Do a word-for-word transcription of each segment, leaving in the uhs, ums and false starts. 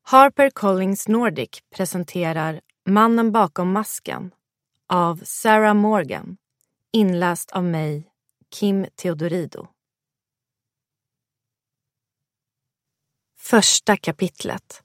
HarperCollins Nordic presenterar Mannen bakom masken av Sarah Morgan, inläst av mig, Kim Theodorido. Första kapitlet.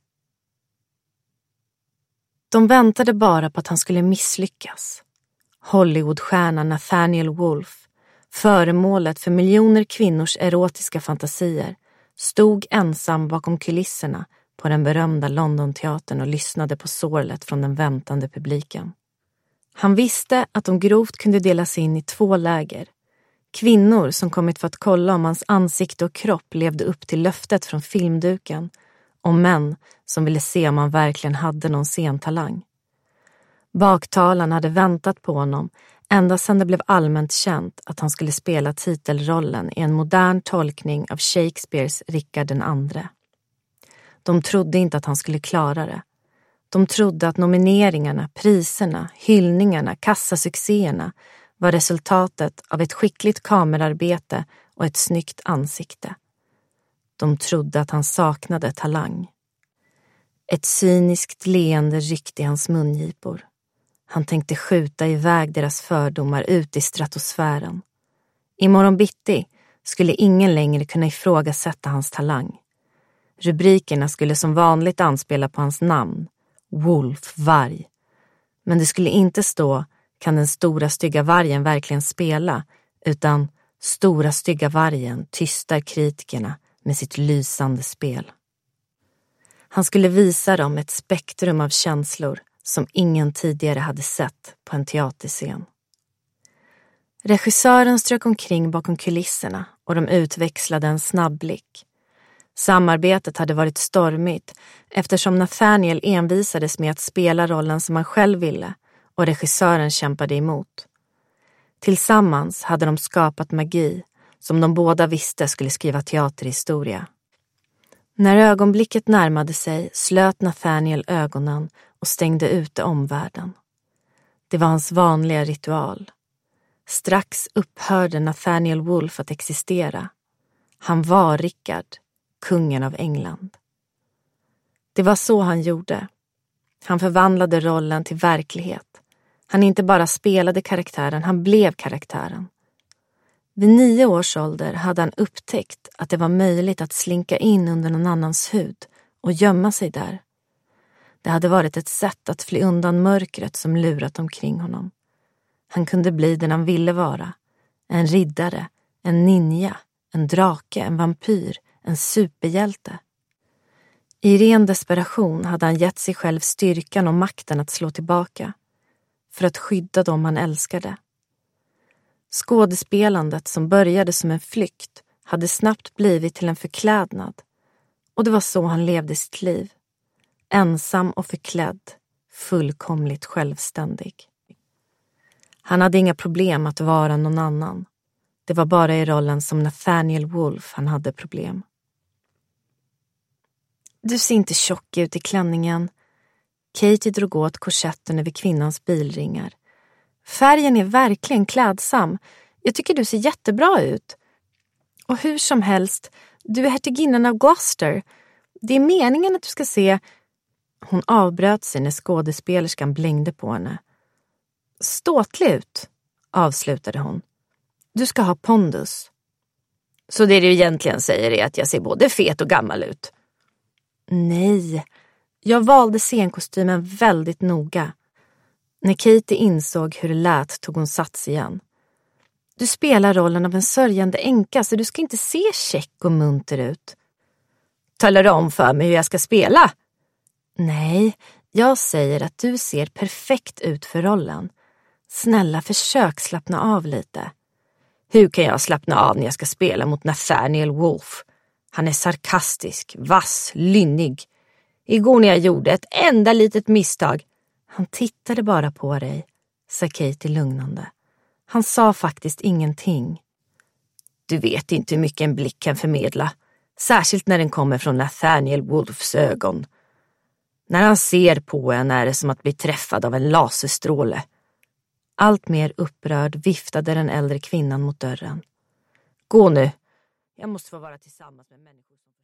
De väntade bara på att han skulle misslyckas. Hollywoodstjärnan Nathaniel Wolf, föremålet för miljoner kvinnors erotiska fantasier, stod ensam bakom kulisserna på den berömda Londonteatern och lyssnade på sorlet från den väntande publiken. Han visste att de grovt kunde delas in i två läger. Kvinnor som kommit för att kolla om hans ansikte och kropp levde upp till löftet från filmduken, och män som ville se om han verkligen hade någon scentalang. Baktalarna hade väntat på honom ända sedan det blev allmänt känt att han skulle spela titelrollen i en modern tolkning av Shakespeares Richard den andre. De trodde inte att han skulle klara det. De trodde att nomineringarna, priserna, hyllningarna, kassasuccéerna var resultatet av ett skickligt kamerarbete och ett snyggt ansikte. De trodde att han saknade talang. Ett cyniskt leende ryckte i hans mungipor. Han tänkte skjuta iväg deras fördomar ut i stratosfären. Imorgon bitti skulle ingen längre kunna ifrågasätta hans talang. Rubrikerna skulle som vanligt anspela på hans namn, Wolf Varg. Men det skulle inte stå, kan den stora stygga vargen verkligen spela, utan stora stygga vargen tystar kritikerna med sitt lysande spel. Han skulle visa dem ett spektrum av känslor som ingen tidigare hade sett på en teaterscen. Regissören strök omkring bakom kulisserna och de utväxlade en snabb blick. Samarbetet hade varit stormigt eftersom Nathaniel envisades med att spela rollen som han själv ville och regissören kämpade emot. Tillsammans hade de skapat magi som de båda visste skulle skriva teaterhistoria. När ögonblicket närmade sig slöt Nathaniel ögonen och stängde ute omvärlden. Det var hans vanliga ritual. Strax upphörde Nathaniel Wolf att existera. Han var Richard, kungen av England. Det var så han gjorde. Han förvandlade rollen till verklighet. Han inte bara spelade karaktären, han blev karaktären. Vid nio års ålder hade han upptäckt att det var möjligt att slinka in under någon annans hud och gömma sig där. Det hade varit ett sätt att fly undan mörkret som lurat omkring honom. Han kunde bli den han ville vara. En riddare, en ninja, en drake, en vampyr, en superhjälte. I ren desperation hade han gett sig själv styrkan och makten att slå tillbaka. För att skydda dem han älskade. Skådespelandet som började som en flykt hade snabbt blivit till en förklädnad. Och det var så han levde sitt liv. Ensam och förklädd, fullkomligt självständig. Han hade inga problem att vara någon annan. Det var bara i rollen som Nathaniel Wolf han hade problem. Du ser inte tjock ut i klänningen. Katie drog åt korsetten över kvinnans bilringar. Färgen är verkligen klädsam. Jag tycker du ser jättebra ut. Och hur som helst, du är hertiginnan av Gloucester. Det är meningen att du ska se... Hon avbröt sig när skådespelerskan blängde på henne. Ståtlig ut, avslutade hon. Du ska ha pondus. Så det du egentligen säger är att jag ser både fet och gammal ut? Nej, jag valde scenkostymen väldigt noga. När Katie insåg hur det lät tog hon sats igen. Du spelar rollen av en sörjande änka så du ska inte se check och munter ut. Talar du om för mig hur jag ska spela? Nej, jag säger att du ser perfekt ut för rollen. Snälla, försök slappna av lite. Hur kan jag slappna av när jag ska spela mot Nathaniel Wolf? Han är sarkastisk, vass, lynnig. Igår när jag gjorde ett enda litet misstag. Han tittade bara på dig, sa Katie lugnande. Han sa faktiskt ingenting. Du vet inte hur mycket en blick kan förmedla. Särskilt när den kommer från Nathaniel Wolfs ögon. När han ser på en är det som att bli träffad av en laserstråle. Allt mer upprörd viftade den äldre kvinnan mot dörren. Gå nu. Jag måste få vara tillsammans med människor som...